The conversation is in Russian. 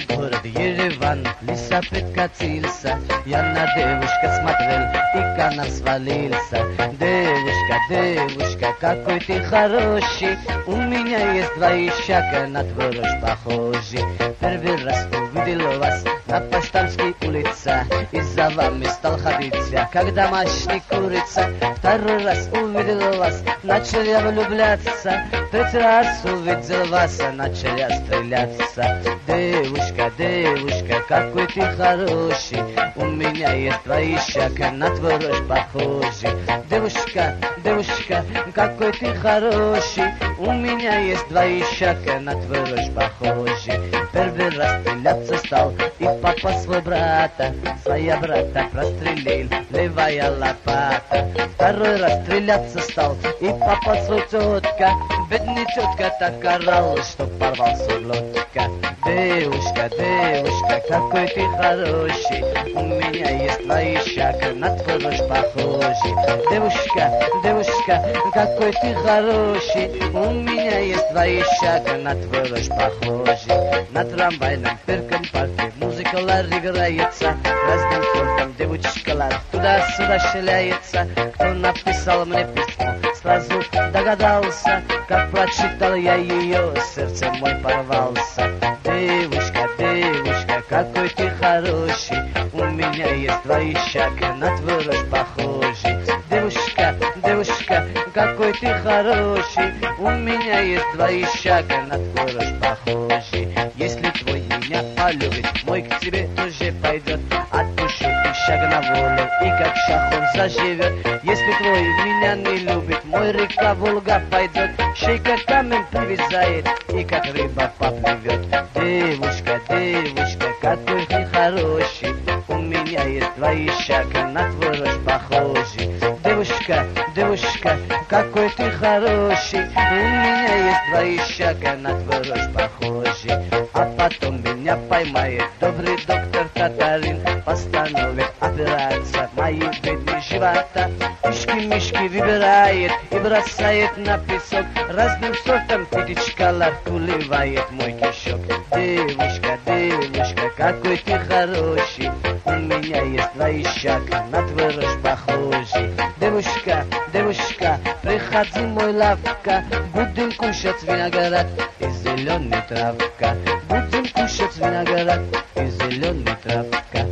мой город Ереван, лиса подкатился, я на девушка смотрел, и канал свалился. Девушка, девушка, какой ты хороший, у меня есть два ищака, на творож похожи. Первый раз увидел вас на Поштамской улице, и за вами стал ходить я, как домашний курица. Второй раз увидел вас, начал я влюбляться, третий раз увидел вас, начал я стреляться. Девушка, девушка, какой ты хороший, у меня есть два ищака, на творож похожи. Девушка, девушка, какой ты хороший, у меня есть два ищака, на творож похожи. Первый раз стреляться стал, и папа свой брата, своя брата прострелил, левая лопата. Второй раз стреляться стал, и папа свой тетка, бедный тетка так орал, что порвался глотка. Девушка, девушка, какой ты хороший, у меня есть два ищака, на творож похожи. Девушка, девушка, какой ты хороший, у меня есть два ищака, на творож похожи. На трамвайном первом парке музыка лар играется, разным сортом девочка лар туда-сюда шляется. Кто написал мне письмо, сразу догадался, как прочитал я ее, сердце мой порвался. Девушка, девушка, какой ты хороший, у меня есть два ищака, на творож похожи. Девушка, девушка, какой ты хороший, у меня есть два ищака, на творож похожи. Если твой меня полюбит, мой к тебе тоже пойдет, отпущу ищака на волю, и как шахом заживет. Если твой меня не любит, мой река Волга пойдет, шейка камень привязает, и как рыба поплывет. Девушка, девушка, какой ты хороший, у меня есть два ищака, на творож похожи. Девушка, девушка, какой ты хороший, у меня есть два ищака, на творож похожи. А потом меня поймает добрый доктор Татарин, постановит операция мои бедные живота. Мишки-мишки выбирает и бросает на песок, разным сортом птичка ларку ливает мой кишок. Девушка, девушка, какой ты хороший, у меня есть два ищака, на творож похожи. Девушка, девушка, приходи, мой лавка, будем кушать виноград и зеленый травка. Будем кушать виноград и зеленый травка.